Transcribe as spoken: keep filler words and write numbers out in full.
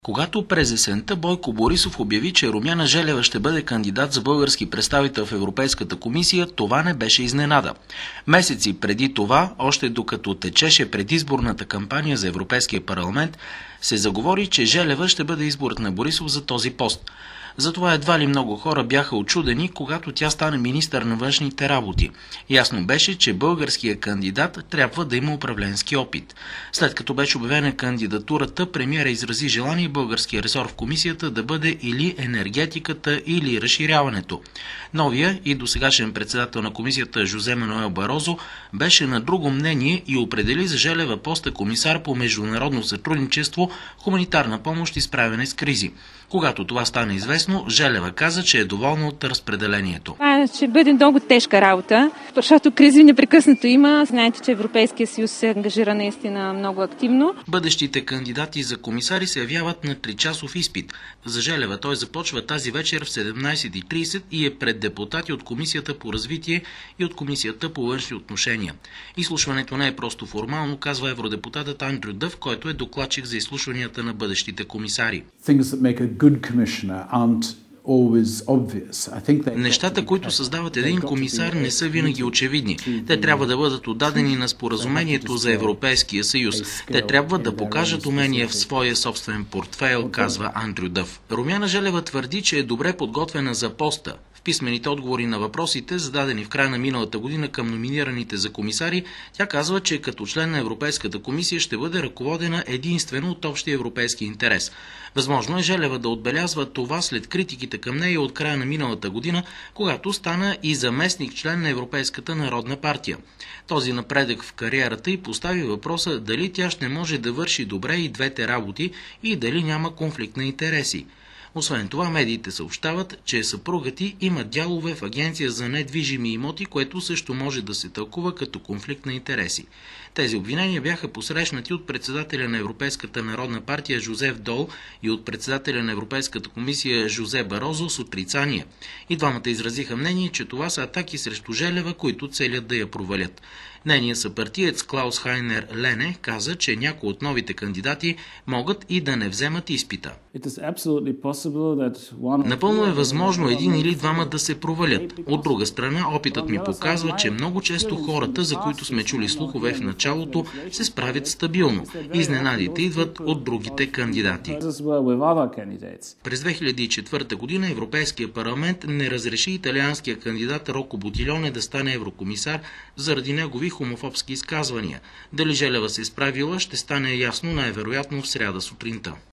Когато през есента Бойко Борисов обяви, че Румяна Желева ще бъде кандидат за български представител в Европейската комисия, това не беше изненада. Месеци преди това, още докато течеше предизборната кампания за Европейския парламент, се заговори, че Желева ще бъде изборът на Борисов за този пост. Затова едва ли много хора бяха очудени, когато тя стане министър на външните работи. Ясно беше, че българският кандидат трябва да има управленски опит. След като беше обявена кандидатурата, премиера изрази желание българския ресор в комисията да бъде или енергетиката, или разширяването. Новия и досегашен председател на комисията Жозе Мануел Барозо беше на друго мнение и определи за Желева поста комисар по международно сътрудничество, хуманитарна помощ и справяне с кризи. Когато това стане известно, Желева каза, че е доволна от разпределението. Това ще бъде много тежка работа, защото кризи непрекъснато има. Знаете, че Европейския съюз се ангажира наистина много активно. Бъдещите кандидати за комисари се явяват на тричасов изпит. За Желева той започва тази вечер в седемнайсет и трийсет и е пред депутати от Комисията по развитие и от Комисията по външни отношения. Изслушването не е просто формално, казва евродепутатът Андрю Дъв, който е докладчик за изслушванията на бъдещите комисари. Нещата, които създават един комисар, не са винаги очевидни. Те трябва да бъдат отдадени на споразумението за Европейския съюз. Те трябва да покажат умения в своя собствен портфейл, казва Андрю Дъв. Румяна Желева твърди, че е добре подготвена за поста. В писмените отговори на въпросите, зададени в края на миналата година към номинираните за комисари, тя казва, че като член на Европейската комисия ще бъде ръководена единствено от общия европейски интерес. Възможно е Желева да отбелязва това след критиките към нея от края на миналата година, когато стана и заместник член на Европейската народна партия. Този напредък в кариерата й постави въпроса дали тя ще може да върши добре и двете работи и дали няма конфликт на интереси. Освен това, медиите съобщават, че съпругът й има дялове в агенция за недвижими имоти, което също може да се тълкува като конфликт на интереси. Тези обвинения бяха посрещнати от председателя на Европейската народна партия Жозеф Дол и от председателя на Европейската комисия Жозе Барозо с отрицание. И двамата изразиха мнение, че това са атаки срещу Желева, които целят да я провалят. Нейният съпартиец Клаус Хайнер Лене каза, че някои от новите кандидати могат и да не вземат изпита. Напълно е възможно един или двама да се провалят. От друга страна, опитът ми показва, че много често хората, за които сме чули слухове в началото, се справят стабилно. Изненадите идват от другите кандидати. През две хиляди и четвърта година Европейския парламент не разреши италианския кандидат Роко Бутилоне да стане еврокомисар заради негови хомофобски изказвания. Дали Желева се е справила, ще стане ясно най-вероятно в сряда сутринта.